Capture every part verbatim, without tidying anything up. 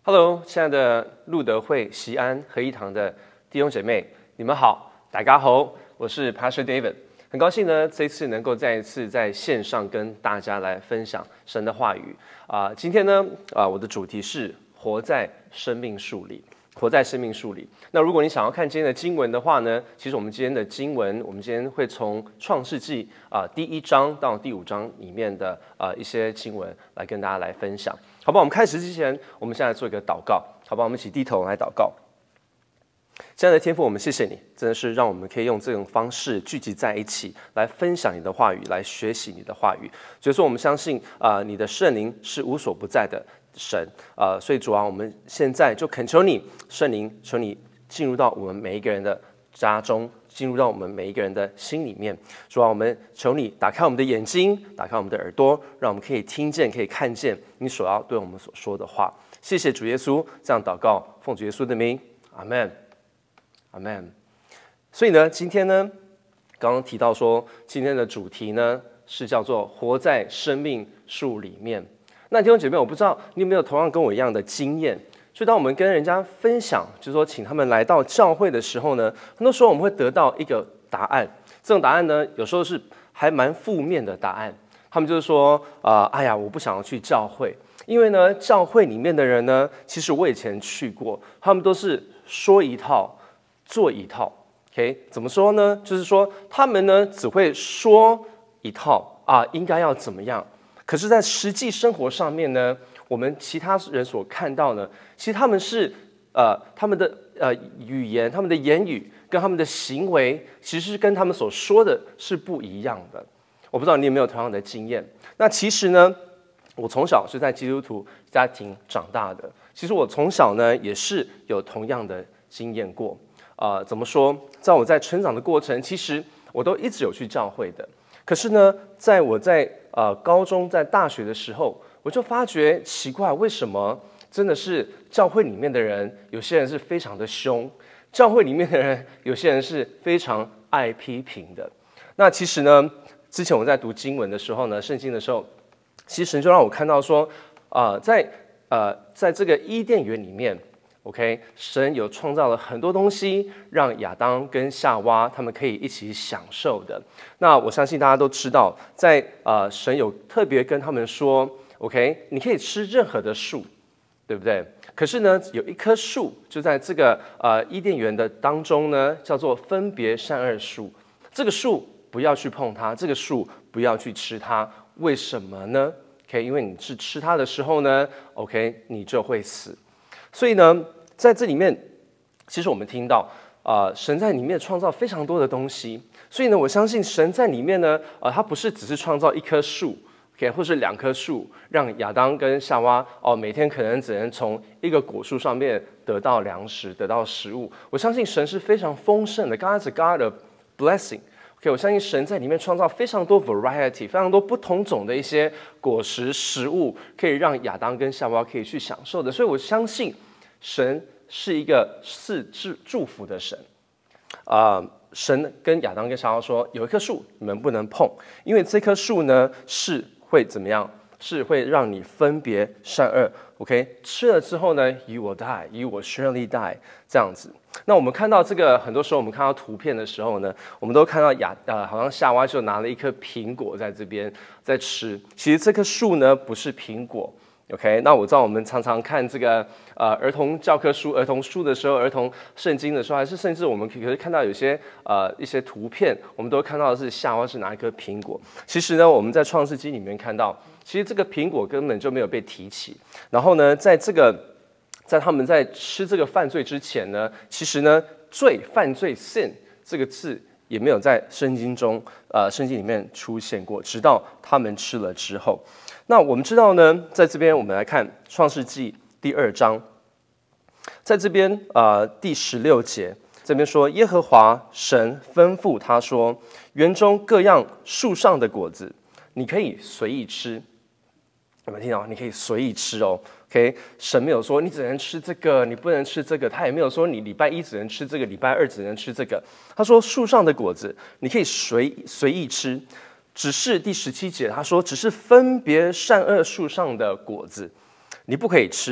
Hello， 亲爱的路德会西安合一堂的弟兄姐妹，你们好，大家好，我是 Pastor David， 很高兴呢，这次能够再一次在线上跟大家来分享神的话语啊、呃。今天呢，啊、呃，我的主题是活在生命树里。活在生命树里。那如果你想要看今天的经文的话呢，其实我们今天的经文，我们今天会从创世纪啊、呃、第一章到第五章里面的啊、呃、一些经文来跟大家来分享，好不好？我们开始之前，我们现在做一个祷告，好不好？我们一起低头来祷告。亲爱的天父，我们谢谢你，真的是让我们可以用这种方式聚集在一起，来分享你的话语，来学习你的话语。所以说，我们相信啊、呃，你的圣灵是无所不在的神啊、呃，所以主啊，我们现在就恳求你，圣灵，求你进入到我们每一个人的家中，进入到我们每一个人的心里面。主啊，我们求你打开我们的眼睛，打开我们的耳朵，让我们可以听见，可以看见你所要对我们所说的话。谢谢主耶稣，这样祷告，奉主耶稣的名，阿们。阿们。所以呢，今天呢，刚刚提到说，今天的主题呢是叫做活在生命树里面。那弟兄姐妹，我不知道你有没有同样跟我一样的经验，就当我们跟人家分享，就是说请他们来到教会的时候呢，很多时候我们会得到一个答案。这种答案呢，有时候是还蛮负面的答案。他们就是说，啊、呃，哎呀，我不想要去教会，因为呢，教会里面的人呢，其实我以前去过，他们都是说一套。做一套 ，OK， 怎么说呢？就是说，他们呢只会说一套啊，应该要怎么样？可是，在实际生活上面呢，我们其他人所看到呢，其实他们是呃，他们的呃语言、他们的言语跟他们的行为，其实是跟他们所说的是不一样的。我不知道你有没有同样的经验？那其实呢，我从小是在基督徒家庭长大的，其实我从小呢也是有同样的经验过。呃，怎么说？在我在成长的过程，其实我都一直有去教会的。可是呢，在我在呃高中、在大学的时候，我就发觉奇怪，为什么真的是教会里面的人，有些人是非常的凶，教会里面的人，有些人是非常爱批评的。那其实呢，之前我在读经文的时候呢，圣经的时候，其实神就让我看到说，啊、呃，在呃在这个伊甸园里面。OK， 神有创造了很多东西，让亚当跟夏娃他们可以一起享受的。那我相信大家都知道，在呃神有特别跟他们说 ，OK， 你可以吃任何的树，对不对？可是呢，有一棵树就在这个呃伊甸园的当中呢，叫做分别善恶树。这个树不要去碰它，这个树不要去吃它。为什么呢 ？OK， 因为你是吃它的时候呢 ，OK， 你就会死。所以呢，在这里面，其实我们听到，啊、呃，神在里面创造非常多的东西。所以呢，我相信神在里面呢，呃，他不是只是创造一棵树 ，OK， 或是两棵树，让亚当跟夏娃哦，每天可能只能从一个果树上面得到粮食，得到食物。我相信神是非常丰盛的 ，God is a God of blessing。OK， 我相信神在里面创造非常多 variety， 非常多不同种的一些果实食物，可以让亚当跟夏娃可以去享受的。所以我相信神是一个是祝福的神。啊、呃，神跟亚当跟夏娃说，有一棵树你们不能碰，因为这棵树呢是会怎么样？是会让你分别善恶。OK， 吃了之后呢 ，you will die, you will surely die， 这样子。那我们看到这个，很多时候我们看到图片的时候呢，我们都看到亚呃，好像夏娃就拿了一颗苹果在这边在吃。其实这棵树呢不是苹果。OK， 那我知道我们常常看这个呃儿童教科书、儿童书的时候、儿童圣经的时候，还是甚至我们可以看到有些呃一些图片，我们都看到的是夏娃是拿一颗苹果。其实呢，我们在创世纪里面看到。其实这个苹果根本就没有被提起，然后呢，在这个，在他们在吃这个犯罪之前呢，其实呢，罪、犯罪 sin 这个字也没有在圣经中，呃，圣经里面出现过，直到他们吃了之后。那我们知道呢，在这边我们来看创世纪第二章，在这边呃第十六节，这边说耶和华神吩咐他说，园中各样树上的果子，你可以随意吃。有没有听到？你可以随意吃哦 ，OK？ 神没有说你只能吃这个，你不能吃这个，他也没有说你礼拜一只能吃这个，礼拜二只能吃这个。他说树上的果子你可以随随意吃，只是第十七节他说，只是分别善恶树上的果子你不可以吃，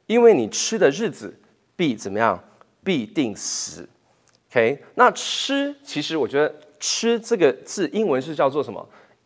因为你吃的日子必怎么样？必定死。OK， 那吃其实我觉得吃这个字英文是叫做什么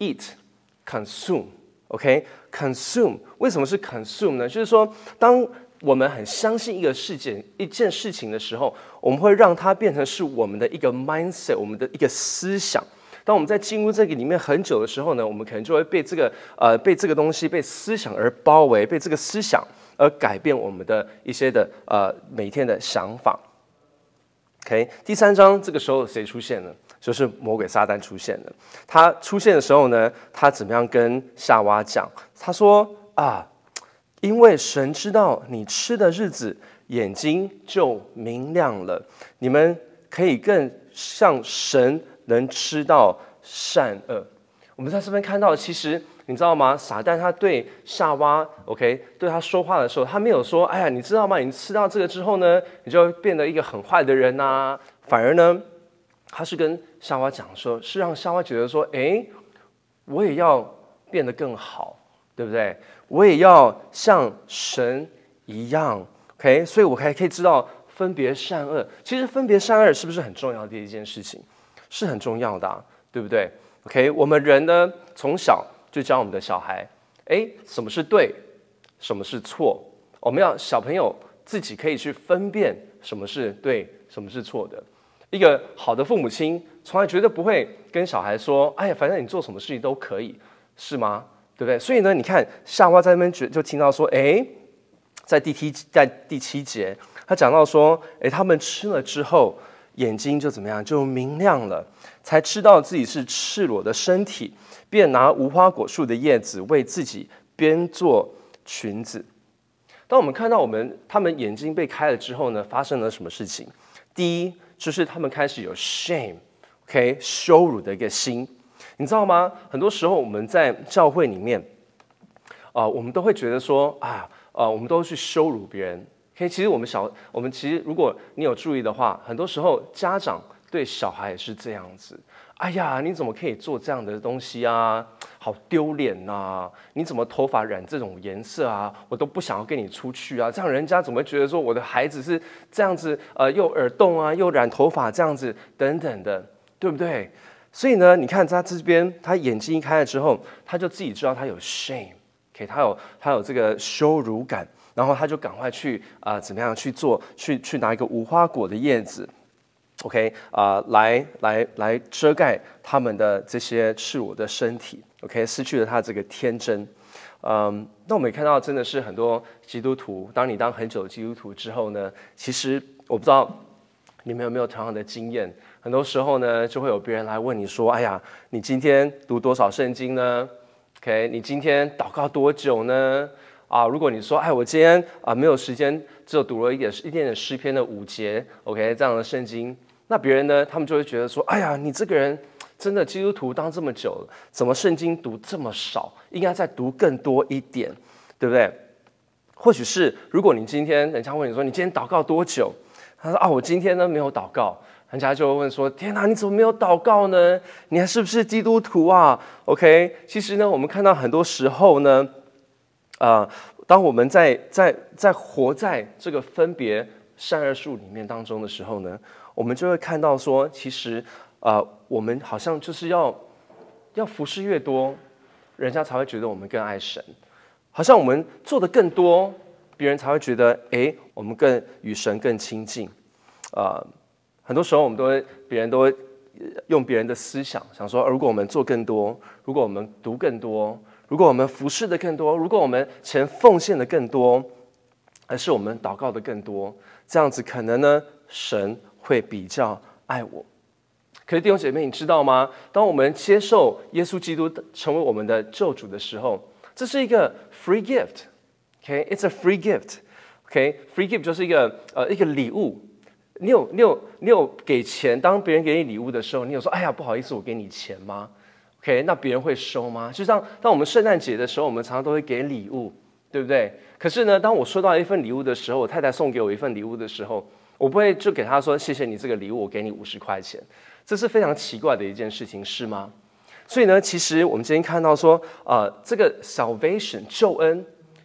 ？eat、consume。OK，consume、okay? 为什么是 consume 呢？就是说，当我们很相信一个事件、一件事情的时候，我们会让它变成是我们的一个 mindset， 我们的一个思想。当我们在进入这个里面很久的时候呢，我们可能就会被这个呃被这个东西、被思想而包围，被这个思想而改变我们的一些的呃每天的想法。OK， 第三章这个时候谁出现了？就是魔鬼撒旦出现了。他出现的时候呢，他怎么样跟夏娃讲？他说啊，因为神知道你吃的日子，眼睛就明亮了，你们可以更像神，能吃到善恶。我们在这边看到，其实你知道吗？撒旦他对夏娃 ，OK， 对他说话的时候，他没有说：“哎呀，你知道吗？你吃到这个之后呢，你就会变得一个很坏的人呐、啊。”反而呢，他是跟夏娃讲说，是让夏娃觉得说：“哎，我也要变得更好，对不对？我也要像神一样 ，OK， 所以我还可以知道分别善恶。其实分别善恶是不是很重要的一件事情？是很重要的、啊，对不对 ？OK， 我们人呢，从小就教我们的小孩，哎，什么是对，什么是错？我们要小朋友自己可以去分辨什么是对，什么是错的。一个好的父母亲，从来绝对不会跟小孩说：“哎呀，反正你做什么事情都可以，是吗？对不对？”所以呢，你看夏娃在那边就就听到说，哎，在第七在第七节，他讲到说，哎，他们吃了之后，眼睛就怎么样，就明亮了，才知道自己是赤裸的身体。便拿无花果树的叶子为自己编做裙子。当我们看到我们他们眼睛被开了之后呢，发生了什么事情？第一，就是他们开始有 shame，OK， 羞辱的一个心。你知道吗？很多时候我们在教会里面，啊、呃，我们都会觉得说啊，呃，我们都去羞辱别人。OK， 其实我们小，我们其实如果你有注意的话，很多时候家长对小孩也是这样子。哎呀，你怎么可以做这样的东西啊？好丢脸呐！你怎么头发染这种颜色啊？我都不想要跟你出去啊！这样人家怎么会觉得说我的孩子是这样子？呃，又耳洞啊，又染头发这样子等等的，对不对？所以呢，你看他这边，他眼睛一开了之后，他就自己知道他有 shame，OK， 他有他有这个羞辱感，然后他就赶快去啊、呃，怎么样去做？去去拿一个无花果的叶子。OK， 啊、呃，来来来遮盖他们的这些赤裸的身体 ，OK， 失去了他这个天真。嗯，那我们也看到，真的是很多基督徒，当你当很久的基督徒之后呢，其实我不知道你们有没有同样的经验，很多时候呢，就会有别人来问你说：“哎呀，你今天读多少圣经呢 ？OK， 你今天祷告多久呢？”啊，如果你说，哎，我今天啊没有时间，只有读了一点一点点诗篇的五节 ，OK， 这样的圣经，那别人呢，他们就会觉得说，哎呀，你这个人真的基督徒当这么久了，怎么圣经读这么少？应该再读更多一点，对不对？或许是，如果你今天人家问你说，你今天祷告多久？他说啊，我今天呢没有祷告。人家就会问说：“天哪，你怎么没有祷告呢？你还是不是基督徒啊 ？”OK， 其实呢，我们看到很多时候呢。啊、呃，当我们在在在活在这个分别善恶树里面当中的时候呢，我们就会看到说，其实啊、呃，我们好像就是要要服侍越多，人家才会觉得我们更爱神；好像我们做的更多，别人才会觉得，哎，我们更与神更亲近。啊、呃，很多时候我们都会，别人都会用别人的思想想说，如果我们做更多，如果我们读更多。如果我们服侍的更多，如果我们钱奉献的更多，而是我们祷告的更多，这样子可能呢，神会比较爱我。可是弟兄姐妹，你知道吗？当我们接受耶稣基督成为我们的救主的时候，这是一个 free gift。OK，it's a free gift。OK，free gift 就是一个呃一个礼物。你有你有你有给钱，当别人给你礼物的时候，你有说，哎呀，不好意思，我给你钱吗？OK， 那别人会收吗？就像当我们圣诞节的时候，我们常常都会给礼物，对不对？可是呢，当我收到一份礼物的时候，我太太送给我一份礼物的时候，我不会就给她说：“谢谢你这个礼物，我给你五十块钱。”这是非常奇怪的一件事情，是吗？所以呢，其实我们今天看到说，呃，这个 salvation 救恩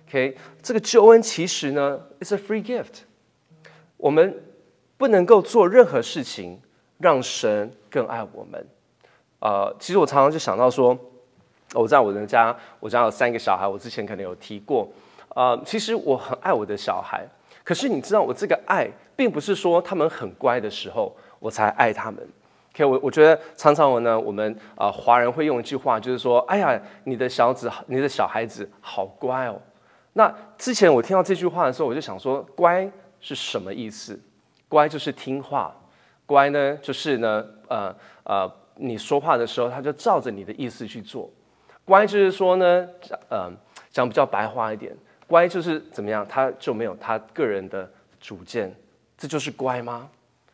OK， 这个救恩其实呢 ，it's a free gift。我们不能够做任何事情让神更爱我们。呃，其实我常常就想到说，我在我的家，我家有三个小孩，我之前可能有提过。呃，其实我很爱我的小孩，可是你知道，我这个爱并不是说他们很乖的时候我才爱他们。OK， 我我觉得常常我呢，我们啊、呃、华人会用一句话，就是说，哎呀，你的小子，你的小孩子好乖哦。那之前我听到这句话的时候，我就想说，乖是什么意思？乖就是听话，乖呢就是呢，呃呃，你说话的时候，他就照着你的意思去做。乖就是说呢，呃，讲比较白话一点，乖就是怎么样，他就没有他个人的主见，这就是乖吗？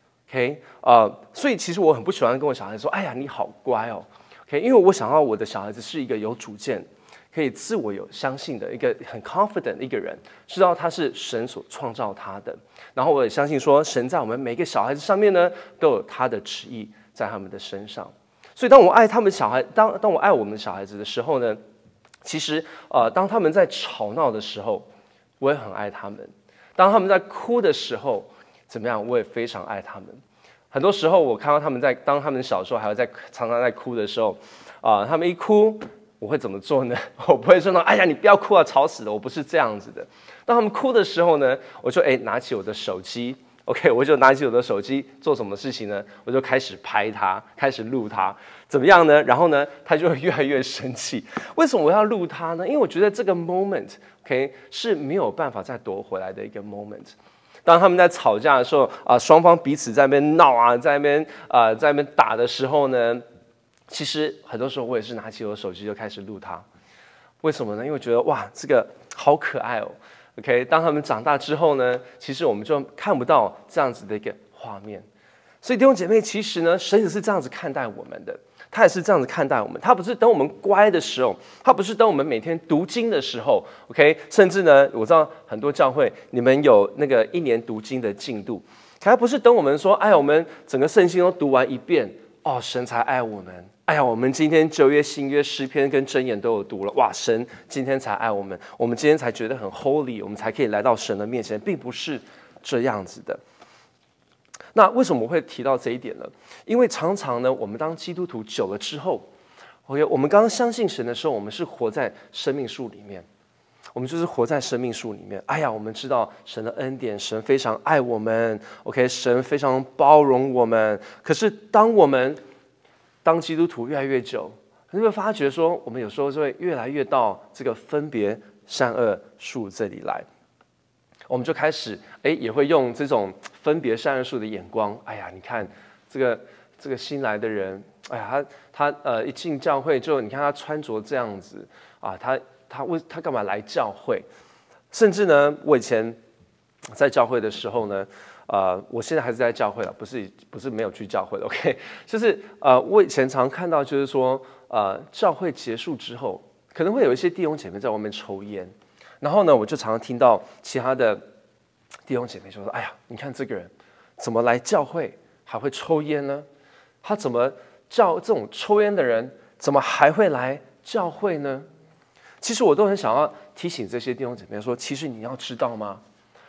OK， 呃，所以其实我很不喜欢跟我小孩子说：“哎呀，你好乖哦。” OK， 因为我想要我的小孩子是一个有主见、可以自我有相信的一个很 confident 的一个人，知道他是神所创造他的。然后我也相信说，神在我们每个小孩子上面呢，都有他的旨意在他们的身上。所以，当我爱他们小孩，当当我爱我们的小孩子的时候呢，其实呃，当他们在吵闹的时候，我也很爱他们；当他们在哭的时候，怎么样？我也非常爱他们。很多时候，我看到他们在当他们小时候还有在常常在哭的时候，啊、呃，他们一哭，我会怎么做呢？我不会说呢，哎呀，你不要哭啊，吵死了！我不是这样子的。当他们哭的时候呢，我就哎拿起我的手机 ，OK， 我就拿起我的手机做什么事情呢？我就开始拍他，开始录他，怎么样呢？然后呢，他就会越来越生气。为什么我要录他呢？因为我觉得这个 moment，OK， 是没有办法再夺回来的一个 moment。当他们在吵架的时候啊、呃，双方彼此在那边闹啊，在那边啊、呃，在那边打的时候呢，其实很多时候我也是拿起我的手机就开始录他。为什么呢？因为我觉得哇，这个好可爱哦。OK， 当他们长大之后呢，其实我们就看不到这样子的一个画面。所以弟兄姐妹，其实呢，神也是这样子看待我们的。他也是这样子看待我们，他不是等我们乖的时候，他不是等我们每天读经的时候 ，OK， 甚至呢，我知道很多教会你们有那个一年读经的进度，还不是等我们说，哎呀，我们整个圣经都读完一遍，哦，神才爱我们。哎呀，我们今天旧约、新约、诗篇跟箴言都有读了，哇，神今天才爱我们，我们今天才觉得很 holy， 我们才可以来到神的面前，并不是这样子的。那为什么我会提到这一点呢？因为常常呢，我们当基督徒久了之后 ，OK， 我们刚刚相信神的时候，我们是活在生命树里面，我们就是活在生命树里面。哎呀，我们知道神的恩典，神非常爱我们 ，OK， 神非常包容我们。可是当我们当基督徒越来越久，你会发觉说，我们有时候就会越来越到这个分别善恶树这里来。我们就开始，哎，也会用这种分别善恶树的眼光。哎呀，你看这个这个新来的人，哎呀，他他呃一进教会就，你看他穿着这样子啊，他他为他干嘛来教会？甚至呢，我以前在教会的时候呢，呃，我现在还是在教会了，不是不是没有去教会了 ，OK， 就是呃，我以前常看到就是说，呃，教会结束之后，可能会有一些弟兄姐妹在外面抽烟。然后呢，我就常常听到其他的弟兄姐妹就说：“哎呀，你看这个人怎么来教会还会抽烟呢？他怎么教这种抽烟的人怎么还会来教会呢？”其实我都很想要提醒这些弟兄姐妹说：“其实你要知道吗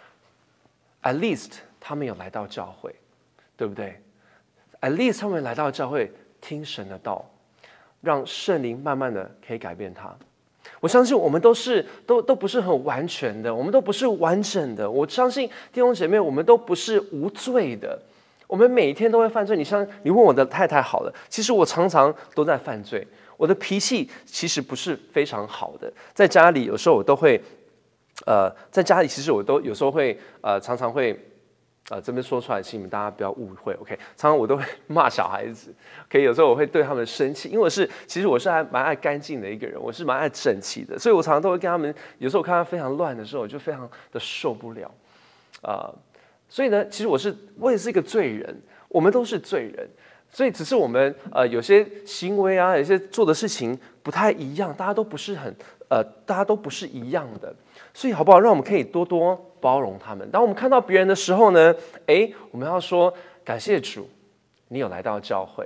？At least 他们有来到教会，对不对 ？At least 他们来到教会听神的道，让圣灵慢慢的可以改变他。”我相信我们都是都都不是很完全的，我们都不是完整的。我相信弟兄姐妹，我们都不是无罪的。我们每天都会犯罪。你像你问我的太太好了，其实我常常都在犯罪。我的脾气其实不是非常好的，在家里有时候我都会，呃，在家里其实我都有时候会呃常常会。呃，这边说出来，请你们大家不要误会 ，OK？ 常常我都会骂小孩子 ，OK？ 有时候我会对他们生气，因为我是其实我是还蛮爱干净的一个人，我是蛮爱整齐的，所以我常常都会跟他们，有时候我看他非常乱的时候，我就非常的受不了，啊、呃，所以呢，其实我是我也是一个罪人，我们都是罪人，所以只是我们呃有些行为啊，有些做的事情不太一样，大家都不是很呃，大家都不是一样的。所以好不好？让我们可以多多包容他们。当我们看到别人的时候呢，哎，我们要说感谢主，你有来到教会。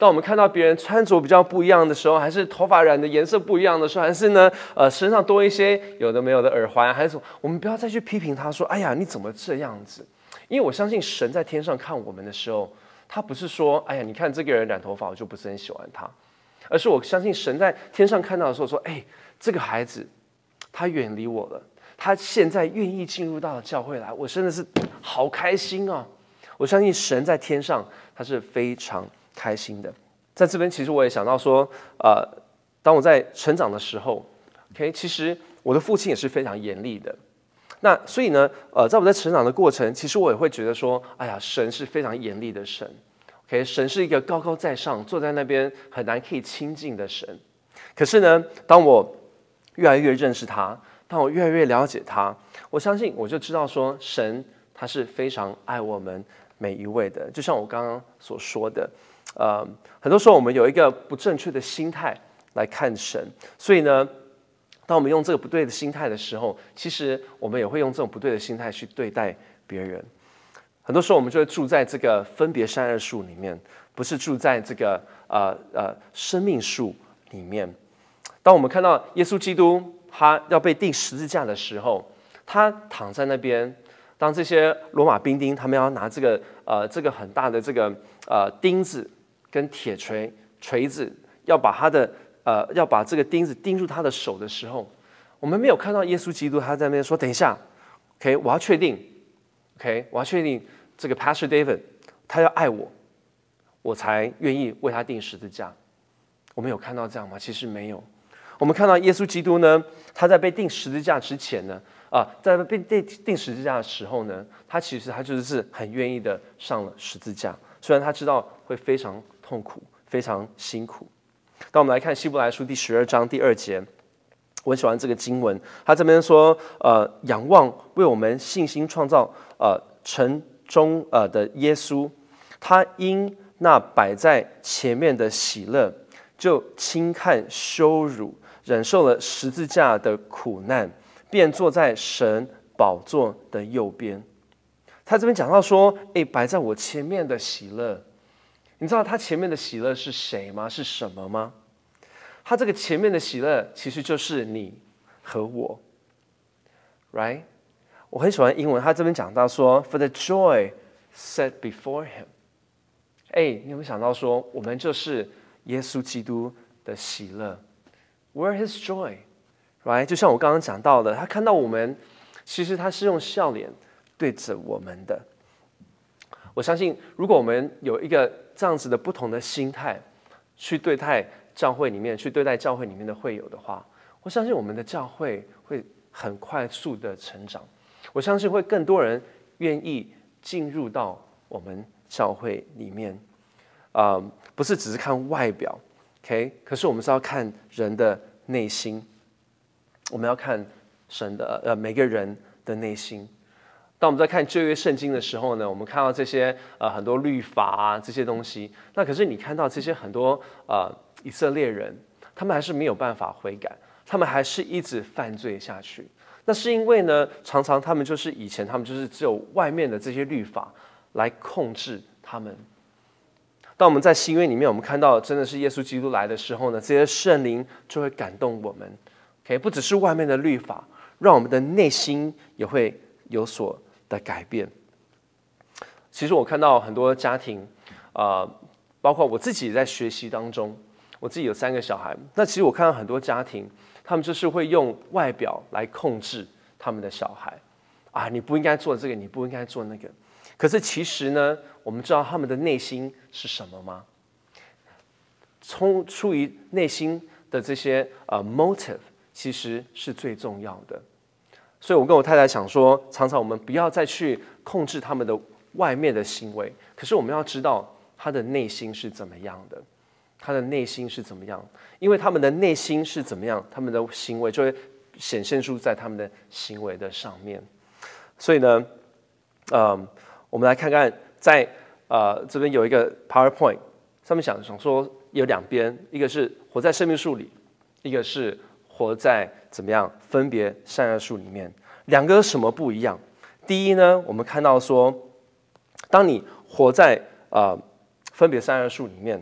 当我们看到别人穿着比较不一样的时候，还是头发染的颜色不一样的时候，还是呢，呃，身上多一些有的没有的耳环，还是什么，我们不要再去批评他说：“哎呀，你怎么这样子？”因为我相信神在天上看我们的时候，他不是说：“哎呀，你看这个人染头发，我就不是很喜欢他。”而是我相信神在天上看到的时候说：“哎，这个孩子，他远离我了，他现在愿意进入到教会来，我真的是好开心啊！”我相信神在天上他是非常开心的。在这边，其实我也想到说，呃，当我在成长的时候 ，OK， 其实我的父亲也是非常严厉的。那所以呢，呃，在我在成长的过程，其实我也会觉得说，哎呀，神是非常严厉的神。OK， 神是一个高高在上，坐在那边很难可以亲近的神。可是呢，当我越来越认识他，当我越来越了解他，我相信我就知道说，神他是非常爱我们每一位的。就像我刚刚所说的，呃，很多时候我们有一个不正确的心态来看神，所以呢，当我们用这个不对的心态的时候，其实我们也会用这种不对的心态去对待别人。很多时候我们就会住在这个分别善恶树里面，不是住在这个呃呃生命树里面。当我们看到耶稣基督他要被钉十字架的时候，他躺在那边，当这些罗马兵丁他们要拿这个呃这个很大的这个呃钉子跟铁锤锤子，要把他的呃要把这个钉子钉入他的手的时候，我们没有看到耶稣基督他在那边说：“等一下 ，OK， 我要确定。” OK， 我要确定这个 Pastor David 他要爱我，我才愿意为他钉十字架。我们有看到这样吗？其实没有。我们看到耶稣基督呢，他在被钉十字架之前呢，啊，在被钉钉十字架的时候呢，他其实他就是很愿意的上了十字架，虽然他知道会非常痛苦、非常辛苦。当我们来看希伯来书第十二章第二节。我很喜欢这个经文，他这边说，呃，仰望为我们信心创造，呃，城中呃的耶稣，他因那摆在前面的喜乐，就轻看羞辱，忍受了十字架的苦难，便坐在神宝座的右边。他这边讲到说，哎，摆在我前面的喜乐，你知道他前面的喜乐是谁吗？是什么吗？他这个前面的喜乐其实就是你和我 ，right？ 我很喜欢英文，他这边讲到说 ，for the joy set before him。哎，你有没有想到说，我们就是耶稣基督的喜乐 ？Where his joy，right？ 就像我刚刚讲到的，他看到我们，其实他是用笑脸对着我们的。我相信，如果我们有一个这样子的不同的心态去对待教会里面去对待教会里面的会友的话，我相信我们的教会会很快速的成长。我相信会更多人愿意进入到我们教会里面，呃，不是只是看外表 ，OK？ 可是我们是要看人的内心，我们要看神的呃每个人的内心。当我们在看旧约圣经的时候呢，我们看到这些呃很多律法啊这些东西，那可是你看到这些很多呃。以色列人，他们还是没有办法悔改，他们还是一直犯罪下去。那是因为呢，常常他们就是以前他们就是只有外面的这些律法来控制他们。当我们在新约里面，我们看到真的是耶稣基督来的时候呢，这些圣灵就会感动我们。OK， 不只是外面的律法，让我们的内心也会有所的改变。其实我看到很多家庭，呃，包括我自己在学习当中。我自己有三个小孩，那其实我看到很多家庭，他们就是会用外表来控制他们的小孩，啊，你不应该做这个，你不应该做那个。可是其实呢，我们知道他们的内心是什么吗？出出于内心的这些呃 motive， 其实是最重要的。所以我跟我太太想说，常常我们不要再去控制他们的外面的行为，可是我们要知道他的内心是怎么样的。他的内心是怎么样？因为他们的内心是怎么样，他们的行为就会显现出在他们的行为的上面。所以呢，呃，我们来看看在，在呃这边有一个 PowerPoint， 上面想想说有两边，一个是活在生命树里，一个是活在怎么样分别善恶树里面。两个有什么不一样？第一呢，我们看到说，当你活在呃分别善恶树里面。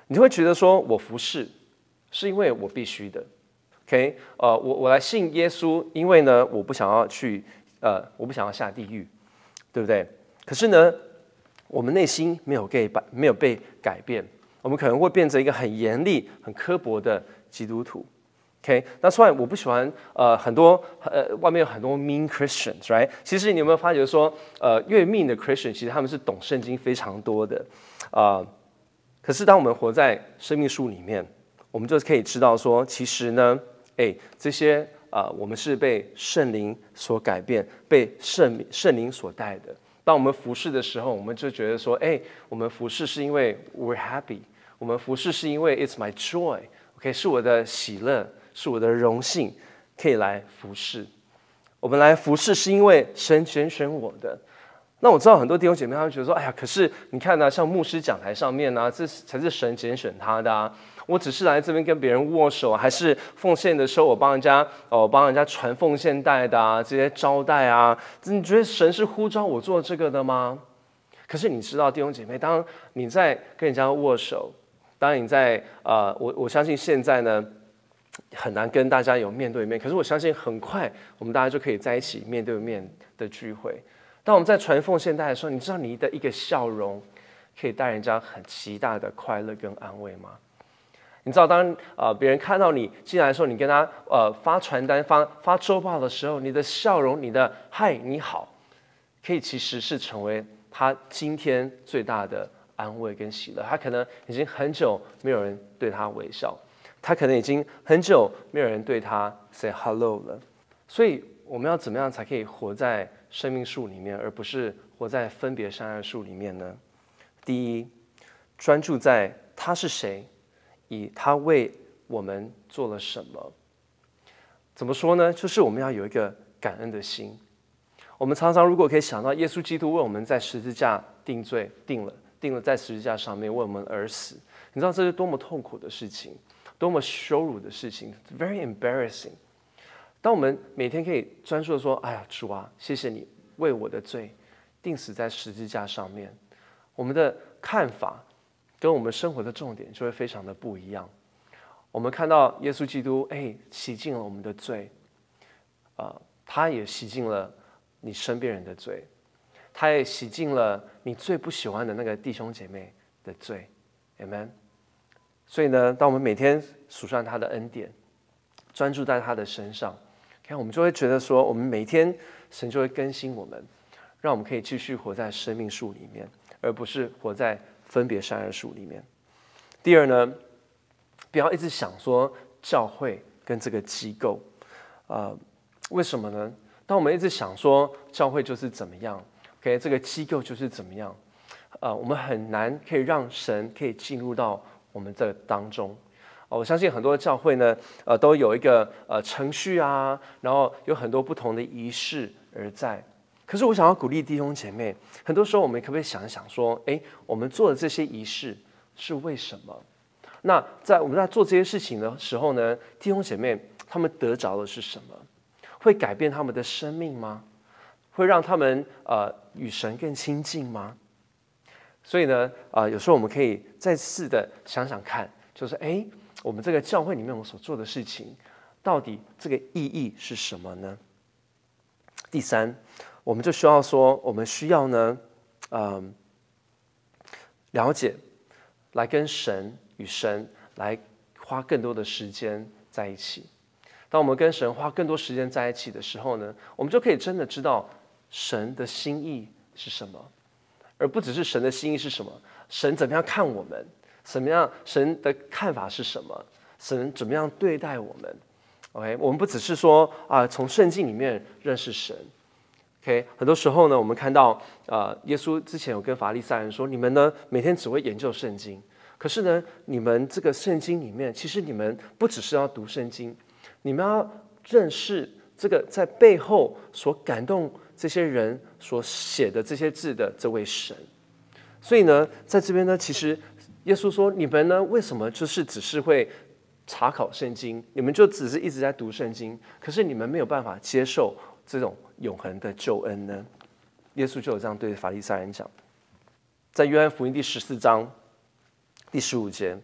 你就会觉得说，我服侍是因为我必须的。OK， 呃，我我来信耶稣，因为呢，我不想要去，呃，我不想要下地狱，对不对？可是呢，我们内心没有被改，没有被改变，我们可能会变成一个很严厉、很刻薄的基督徒。OK， 那虽然我不喜欢呃很多呃外面有很多 mean Christians，right？ 其实你有没有发觉说，呃越 mean 的 Christian， 其实他们是懂圣经非常多的啊、呃。可是当我们活在生命树里面，我们就可以知道说，其实呢，哎，这些啊、呃，我们是被圣灵所改变，被圣圣灵所带的。当我们服侍的时候，我们就觉得说，哎，我们服侍是因为 we're happy， 我们服侍是因为 it's my joy，OK， 是我的喜乐。是我的荣幸，可以来服侍。我们来服侍是因为神拣选我的。那我知道很多弟兄姐妹他们觉得说，哎呀，可是你看呢、啊，像牧师讲台上面啊，这才是神拣选他的啊。我只是来这边跟别人握手，还是奉献的时候我帮人家哦，帮人家传奉献袋的啊，这些招待啊，你觉得神是呼召我做这个的吗？可是你知道弟兄姐妹，当你在跟人家握手，当你在呃，我我相信现在呢。很难跟大家有面对面，可是我相信很快我们大家就可以在一起面对面的聚会。当我们在传奉献带的时候，你知道你的一个笑容可以带人家很极大的快乐跟安慰吗？你知道当呃别人看到你进来的时候，你跟他呃发传单、发发周报的时候，你的笑容、你的嗨你好，可以其实是成为他今天最大的安慰跟喜乐。他可能已经很久没有人对他微笑。他可能已经很久没有人对他 say hello 了，所以我们要怎么样才可以活在生命树里面，而不是活在分别善恶树里面呢？第一，专注在他是谁，以他为我们做了什么。怎么说呢？就是我们要有一个感恩的心。我们常常如果可以想到耶稣基督为我们在十字架定罪，定了，定了在十字架上面为我们而死，你知道这是多么痛苦的事情。多么羞辱的事情 ，very embarrassing。当我们每天可以专注的说：“哎呀，主啊，谢谢你为我的罪钉死在十字架上面。”我们的看法跟我们生活的重点就会非常的不一样。我们看到耶稣基督，哎，洗净了我们的罪，啊、呃，他也洗净了你身边人的罪，他也洗净了你最不喜欢的那个弟兄姐妹的罪 ，Amen。所以呢，当我们每天数算他的恩典，专注在他的身上，看我们就会觉得说，我们每天神就会更新我们，让我们可以继续活在生命树里面，而不是活在分别善恶树里面。第二呢，不要一直想说教会跟这个机构，呃，为什么呢？当我们一直想说教会就是怎么样 ，OK， 这个机构就是怎么样，呃，我们很难可以让神可以进入到我们这当中，我相信很多教会呢，呃，都有一个呃程序啊，然后有很多不同的仪式而在。可是我想要鼓励弟兄姐妹，很多时候我们可不可以想一想说，哎，我们做的这些仪式是为什么？那在我们在做这些事情的时候呢，弟兄姐妹他们得着的是什么？会改变他们的生命吗？会让他们呃与神更亲近吗？所以呢，啊、呃，有时候我们可以再次的想想看，就是哎，我们这个教会里面我们所做的事情，到底这个意义是什么呢？第三，我们就需要说，我们需要呢，嗯，了解，来跟神与神来花更多的时间在一起。当我们跟神花更多时间在一起的时候呢，我们就可以真的知道神的心意是什么。而不只是神的心意是什么，神怎么样看我们，怎么样神的看法是什么，神怎么样对待我们 ，OK， 我们不只是说啊、呃，从圣经里面认识神 ，OK， 很多时候呢，我们看到啊、呃，耶稣之前有跟法利赛人说，你们呢每天只会研究圣经，可是呢，你们这个圣经里面，其实你们不只是要读圣经，你们要认识这个在背后所感动这些人所写的这些字的这位神。所以呢，在这边呢，其实耶稣说，你们呢为什么就是只是会查考圣经，你们就只是一直在读圣经，可是你们没有办法接受这种永恒的救恩呢？耶稣就有这样对法利赛人讲，在约翰福音第十四章第十五节，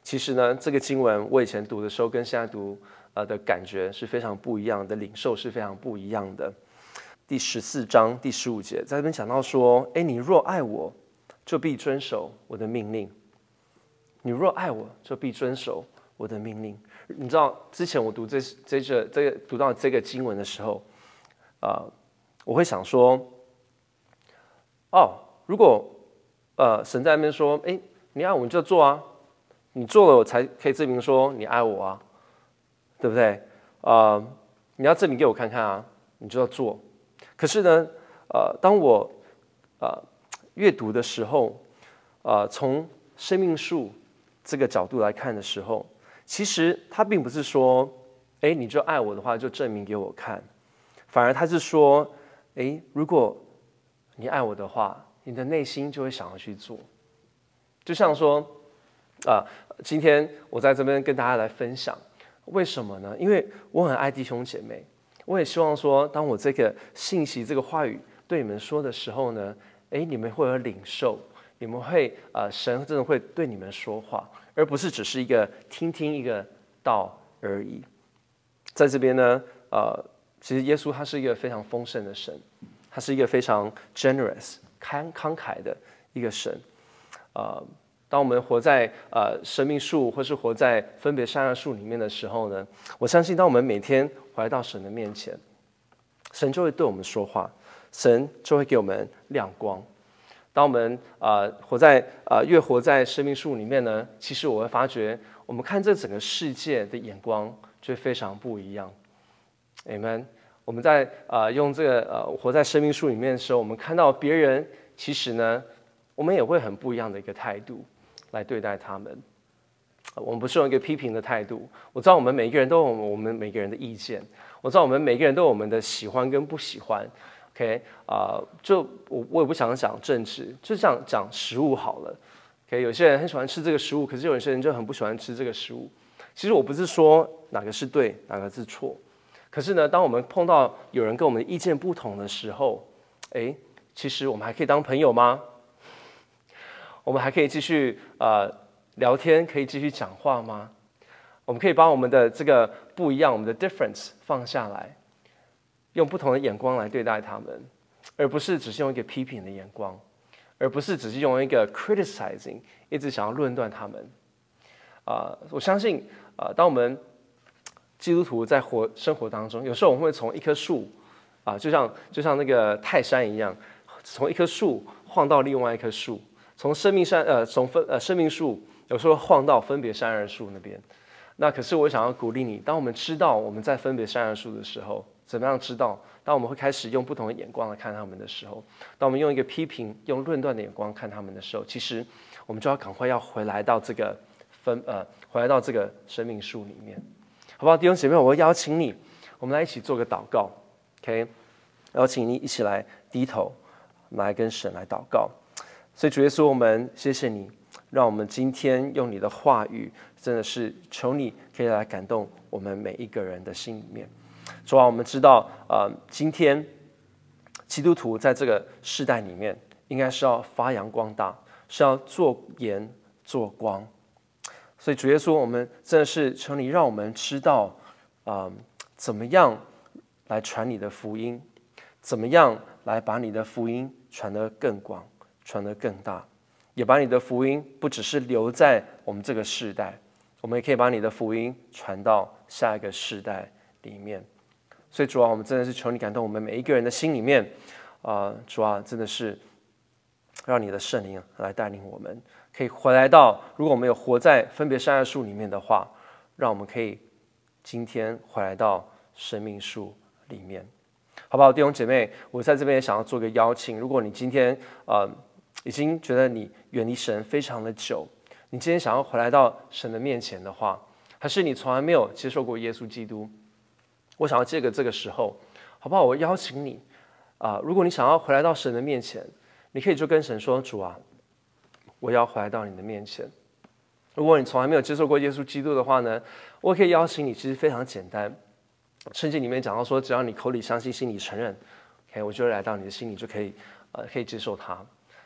其实呢，这个经文我以前读的时候跟现在读呃的感觉是非常不一样的，领受是非常不一样的。第十四章第十五节在这边讲到说，哎，你若爱我，就必遵守我的命令。你若爱我，就必遵守我的命令。你知道，之前我读这这这这个读到这个经文的时候，啊、呃，我会想说，哦，如果呃神在那边说，哎，你爱我你就做啊，你做了我才可以证明说你爱我啊，对不对？啊、呃，你要证明给我看看啊，你就要做。可是呢，呃，当我呃阅读的时候，呃，从生命树这个角度来看的时候，其实他并不是说，哎，你就爱我的话就证明给我看，反而他是说，哎，如果你爱我的话，你的内心就会想要去做。就像说，啊、呃，今天我在这边跟大家来分享，为什么呢？因为我很爱弟兄姐妹。我也希望说，当我这个信息、这个话语对你们说的时候呢，哎，你们会有领受，你们会呃，神真的会对你们说话，而不是只是一个听听一个道而已。在这边呢，呃，其实耶稣他是一个非常丰盛的神，他是一个非常 generous 慷慷慨的一个神。呃，当我们活在呃生命树或是活在分别善恶树里面的时候呢，我相信当我们每天回来到神的面前，神就会对我们说话，神就会给我们亮光。当我们呃活在呃越活在生命树里面呢，其实我会发觉，我们看这整个世界的眼光就会非常不一样。Amen。我们在呃用这个呃活在生命树里面的时候，我们看到别人，其实呢，我们也会很不一样的一个态度来对待他们。我们不是用一个批评的态度。我知道我们每一个人都有我们每个人的意见，我知道我们每个人都有我们的喜欢跟不喜欢。OK， 啊、呃，就我我也不想讲政治，就讲讲食物好了。OK， 有些人很喜欢吃这个食物，可是有些人就很不喜欢吃这个食物。其实我不是说哪个是对，哪个是错，可是呢，当我们碰到有人跟我们的意见不同的时候，哎，其实我们还可以当朋友吗？我们还可以继续呃聊天，可以继续讲话吗？我们可以把我们的这个不一样，我们的 difference 放下来，用不同的眼光来对待他们，而不是只是用一个批评的眼光，而不是只是用一个 criticizing 一直想要论断他们。啊、呃，我相信啊、呃，当我们基督徒在活生活当中，有时候我们会从一棵树啊、呃，就像就像那个泰山一样，从一棵树晃到另外一棵树，从生命山呃从分呃生命树有时候晃到分别善恶树那边。那可是我想要鼓励你，当我们知道我们在分别善恶树的时候，怎么样知道？当我们会开始用不同的眼光来看他们的时候，当我们用一个批评、用论断的眼光看他们的时候，其实我们就要赶快要回来到这个分呃，回来到这个生命树里面，好不好？弟兄姐妹，我会邀请你，我们来一起做个祷告 ，OK？ 邀请你一起来低头，我们来跟神来祷告。所以主耶稣，我们谢谢你，让我们今天用你的话语，真的是求你可以来感动我们每一个人的心里面。主啊，我们知道，呃，今天基督徒在这个世代里面，应该是要发扬光大，是要做盐做光。所以主耶稣，我们真的是求你让我们知道，呃，怎么样来传你的福音，怎么样来把你的福音传得更广，传得更大，也把你的福音不只是留在我们这个世代，我们也可以把你的福音传到下一个世代里面。所以主啊，我们真的是求你感动我们每一个人的心里面，啊、呃，主啊，真的是让你的圣灵来带领我们，可以回来到，如果我们有活在分别善恶树里面的话，让我们可以今天回来到生命树里面，好不好？弟兄姐妹，我在这边也想要做个邀请，如果你今天呃已经觉得你远离神非常的久，你今天想要回来到神的面前的话，还是你从来没有接受过耶稣基督，我想要借个这个时候，好不好？我邀请你啊、呃，如果你想要回来到神的面前，你可以就跟神说：主啊，我要回来到你的面前。如果你从来没有接受过耶稣基督的话呢，我可以邀请你，其实非常简单。圣经里面讲到说，只要你口里相信，心里承认 ，OK， 我就会来到你的心里，就可以呃可以接受他。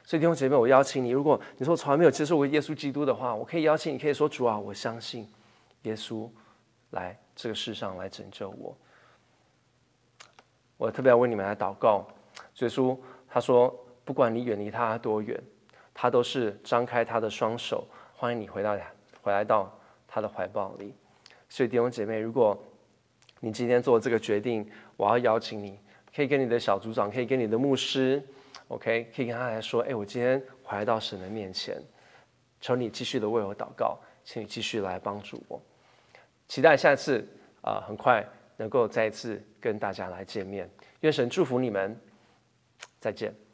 所以弟兄姐妹，我邀请你，如果你说我从来没有接受过耶稣基督的话，我可以邀请你，可以说主啊，我相信耶稣来这个世上来拯救我。我特别要为你们来祷告。耶稣他说，不管你远离他多远，他都是张开他的双手，欢迎你回到回来到他的怀抱里。所以弟兄姐妹，如果你今天做这个决定，我要邀请你，可以跟你的小组长，可以跟你的牧师 ，OK， 可以跟他来说，哎，我今天回来到神的面前，求你继续的为我祷告，请你继续来帮助我。期待下次啊、呃，很快能够再一次跟大家来见面。愿神祝福你们，再见。